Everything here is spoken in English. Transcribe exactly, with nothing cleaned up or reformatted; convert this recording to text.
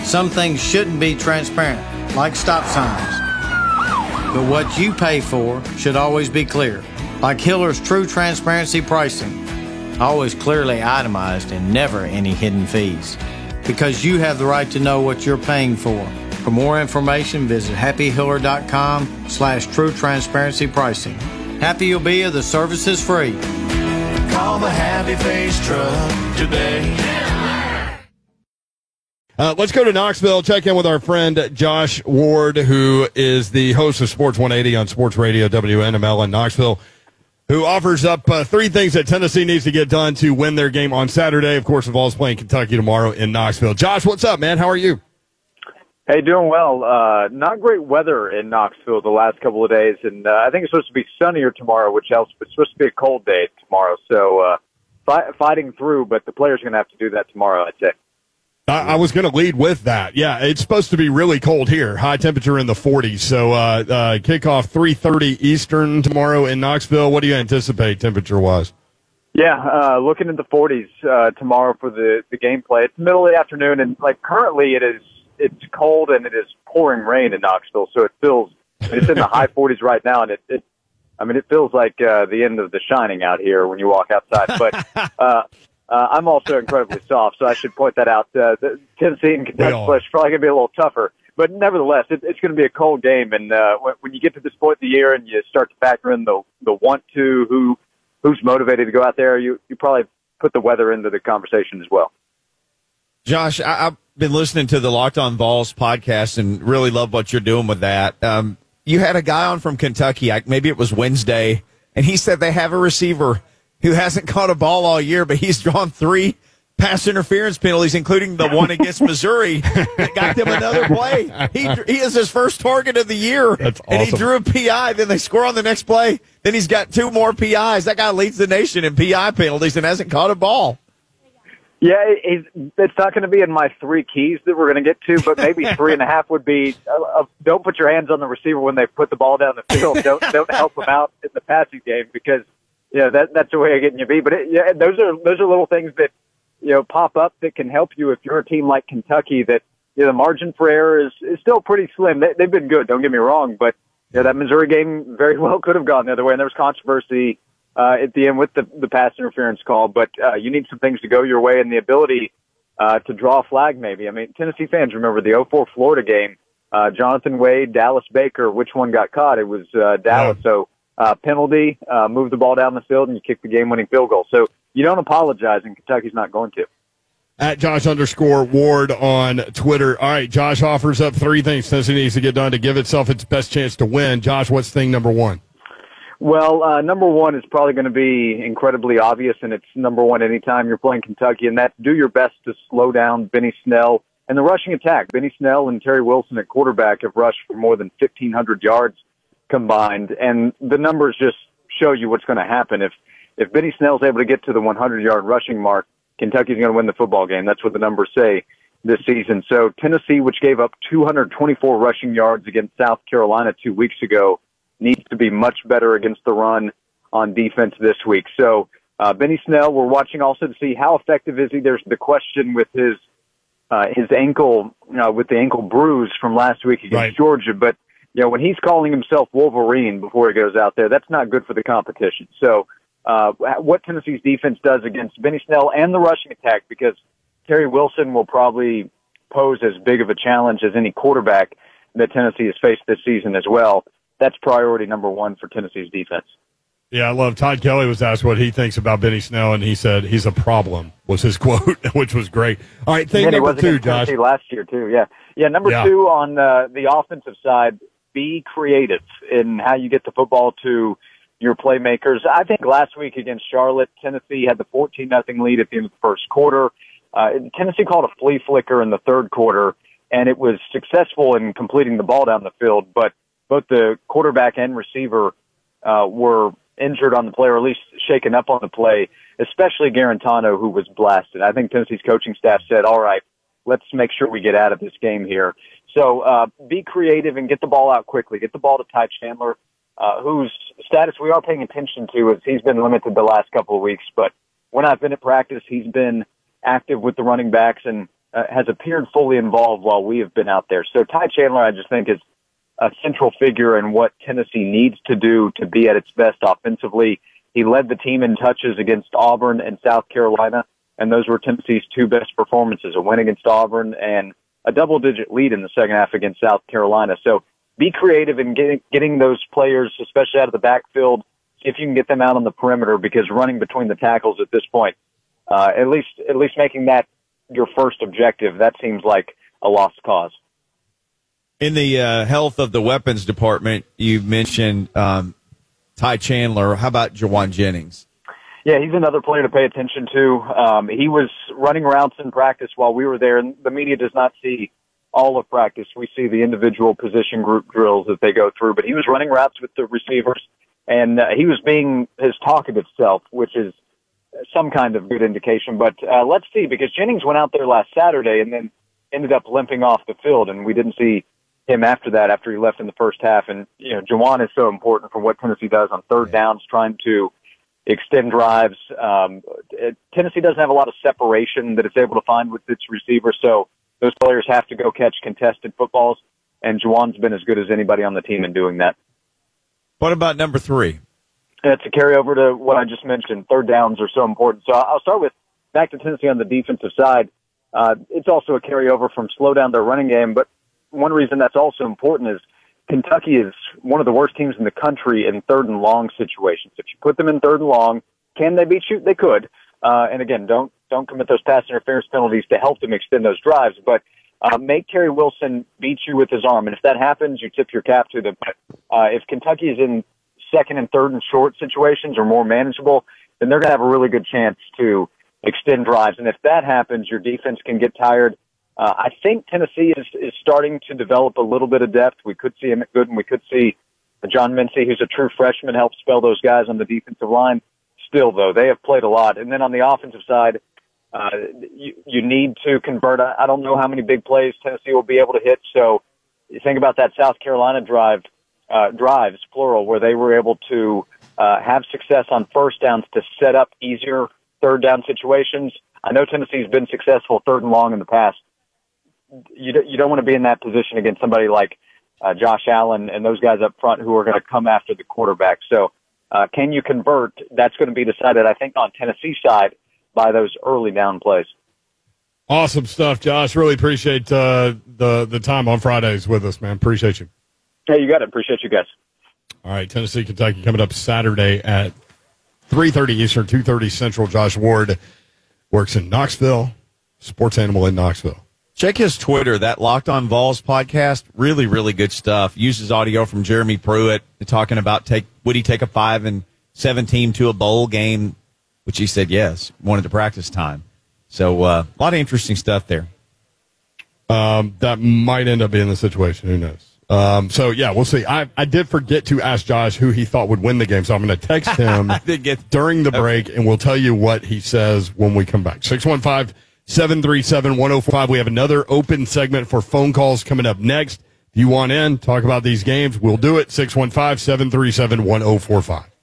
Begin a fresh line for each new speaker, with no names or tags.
Some things shouldn't be transparent, like stop signs. But what you pay for should always be clear, like Hiller's True Transparency Pricing. Always clearly itemized and never any hidden fees. Because you have the right to know what you're paying for. For more information, visit happy hiller dot com slash true transparency pricing. Happy you'll be if the service is free.
Call the Happy Face Truck today.
Uh, let's go to Knoxville, check in with our friend Josh Ward, who is the host of Sports one eighty on Sports Radio W N M L in Knoxville, who offers up uh, three things that Tennessee needs to get done to win their game on Saturday. Of course, the Vols playing Kentucky tomorrow in Knoxville. Josh, what's up, man? How are you?
Hey, doing well. Uh, not great weather in Knoxville the last couple of days, and uh, I think it's supposed to be sunnier tomorrow, which helps, but it's supposed to be a cold day tomorrow. So uh, fi- fighting through, but the players are going to have to do that tomorrow, I'd say.
I, I was going to lead with that. Yeah, it's supposed to be really cold here, high temperature in the forties. So uh, uh, kickoff three thirty Eastern tomorrow in Knoxville. What do you anticipate temperature-wise?
Yeah, uh, looking at the forties uh, tomorrow for the, the gameplay. It's middle of the afternoon, and like currently it is it's cold and it is pouring rain in Knoxville, so it feels it's in the high forties right now, and it, it I mean it feels like uh, the end of The Shining out here when you walk outside. But uh, uh, I'm also incredibly soft, so I should point that out. Uh, the Tennessee and Kentucky play is probably going to be a little tougher, but nevertheless, it, it's going to be a cold game. And uh, when, when you get to this point in the year and you start to factor in the the want to, who who's motivated to go out there, you you probably put the weather into the conversation as well.
Josh, I, I've been listening to the Locked On Vols podcast and really love what you're doing with that. Um, you had a guy on from Kentucky, I, maybe it was Wednesday, and he said they have a receiver who hasn't caught a ball all year, but he's drawn three pass interference penalties, including the one against Missouri that got them another play. He he is his first target of the year,
That's
and
awesome.
he drew a P I. Then they score on the next play. Then he's got two more P Is. That guy leads the nation in P I penalties and hasn't caught a ball.
Yeah, it, it's not going to be in my three keys that we're going to get to, but maybe three and a half would be, uh, uh, don't put your hands on the receiver when they put the ball down the field. Don't don't help them out in the passing game because, you know, that, that's the way of getting you beat. But, it, yeah, those are those are little things that, you know, pop up that can help you if you're a team like Kentucky that, you know, the margin for error is, is still pretty slim. They, they've been good, don't get me wrong, but, you know, that Missouri game very well could have gone the other way, and there was controversy Uh, at the end with the, the pass interference call, but uh, you need some things to go your way and the ability uh, to draw a flag maybe. I mean, Tennessee fans remember the oh four Florida game, uh, Jonathan Wade, Dallas Baker, which one got caught? It was uh, Dallas. Yeah. So uh, penalty, uh, move the ball down the field, and you kick the game-winning field goal. So you don't apologize, and Kentucky's not going to.
At Josh underscore Ward on Twitter. All right, Josh offers up three things Tennessee needs to get done to give itself its best chance to win. Josh, what's thing number one?
Well, uh, number one is probably going to be incredibly obvious, and it's number one anytime you're playing Kentucky, and that's do your best to slow down Benny Snell and the rushing attack. Benny Snell and Terry Wilson at quarterback have rushed for more than fifteen hundred yards combined, and the numbers just show you what's going to happen. If if Benny Snell's able to get to the hundred-yard rushing mark, Kentucky's going to win the football game. That's what the numbers say this season. So Tennessee, which gave up two hundred twenty-four rushing yards against South Carolina two weeks ago, needs to be much better against the run on defense this week. So uh, Benny Snell, we're watching also to see how effective is he. There's the question with his uh, his ankle, uh, with the ankle bruise from last week against
right.
Georgia. But you know, when he's calling himself Wolverine before he goes out there, that's not good for the competition. So uh, what Tennessee's defense does against Benny Snell and the rushing attack, because Terry Wilson will probably pose as big of a challenge as any quarterback that Tennessee has faced this season as well. That's priority number one for Tennessee's defense.
Yeah, I love Todd Kelly was asked what he thinks about Benny Snell, and he said he's a problem, was his quote, which was great. All right, thing
yeah,
number
he
two, Josh.
Tennessee last year, too, yeah. Yeah, number
yeah.
two on uh, the offensive side, be creative in how you get the football to your playmakers. I think last week against Charlotte, Tennessee had the fourteen nothing lead at the end of the first quarter. Uh, Tennessee called a flea flicker in the third quarter, and it was successful in completing the ball down the field, but both the quarterback and receiver uh, were injured on the play, or at least shaken up on the play, especially Garantano, who was blasted. I think Tennessee's coaching staff said, all right, let's make sure we get out of this game here. So uh, be creative and get the ball out quickly. Get the ball to Ty Chandler, uh, whose status we are paying attention to, as he's been limited the last couple of weeks. But when I've been at practice, he's been active with the running backs, and uh, has appeared fully involved while we have been out there. So Ty Chandler, I just think, is a central figure in what Tennessee needs to do to be at its best offensively. He led the team in touches against Auburn and South Carolina, and those were Tennessee's two best performances, a win against Auburn and a double-digit lead in the second half against South Carolina. So be creative in getting, getting those players, especially out of the backfield. See if you can get them out on the perimeter, because running between the tackles at this point, uh, at least at least making that your first objective, that seems like a lost cause.
In the uh, health of the weapons department, you mentioned um, Ty Chandler. How about Jauan Jennings?
Yeah, he's another player to pay attention to. Um, he was running routes in practice while we were there, and the media does not see all of practice. We see the individual position group drills that they go through, but he was running routes with the receivers, and uh, he was being his talkative self, which is some kind of good indication. But uh, let's see, because Jennings went out there last Saturday and then ended up limping off the field, and we didn't see him after that, after he left in the first half. And, you know, Jauan is so important for what Tennessee does on third downs, trying to extend drives. Um, it, Tennessee doesn't have a lot of separation that it's able to find with its receivers, so those players have to go catch contested footballs, and Jauan's been as good as anybody on the team in doing that.
What about number three?
It's a carryover to what I just mentioned. Third downs are so important. So I'll start with back to Tennessee on the defensive side. Uh, it's also a carryover from slow down their running game, but one reason that's also important is Kentucky is one of the worst teams in the country in third and long situations. If you put them in third and long, can they beat you? They could. Uh, and again, don't don't commit those pass interference penalties to help them extend those drives. But uh, make Terry Wilson beat you with his arm. And if that happens, you tip your cap to them. But uh, if Kentucky is in second and third and short situations or more manageable, then they're going to have a really good chance to extend drives. And if that happens, your defense can get tired. Uh, I think Tennessee is, is starting to develop a little bit of depth. We could see Emmett Gooden. We could see John Mincy, who's a true freshman, help spell those guys on the defensive line. Still, though, they have played a lot. And then on the offensive side, uh, you, you need to convert. I don't know how many big plays Tennessee will be able to hit. So you think about that South Carolina drive, uh, drives, plural, where they were able to uh, have success on first downs to set up easier third down situations. I know Tennessee's been successful third and long in the past. You don't, you don't want to be in that position against somebody like uh, Josh Allen and those guys up front who are going to come after the quarterback. So uh, can you convert? That's going to be decided, I think, on Tennessee's side by those early down plays.
Awesome stuff, Josh. Really appreciate uh, the, the time on Fridays with us, man. Appreciate you.
Hey, you got it. Appreciate you guys.
All right, Tennessee, Kentucky coming up Saturday at three thirty Eastern, two thirty Central. Josh Ward works in Knoxville, sports animal in Knoxville.
Check his Twitter, that Locked On Vols podcast. Really, really good stuff. Uses audio from Jeremy Pruitt talking about take would he take a five and seven team to a bowl game, which he said yes, wanted to practice time. So uh, a lot of interesting stuff there.
Um, that might end up being the situation. Who knows? Um, so, yeah, we'll see. I, I did forget to ask Josh who he thought would win the game, so I'm going to text him
get,
during the break, and we'll tell you what he says when we come back. six one five, seven three seven, one oh four five. We have another open segment for phone calls coming up next. If you want in, talk about these games, we'll do it. six one five, seven three seven, one oh four five.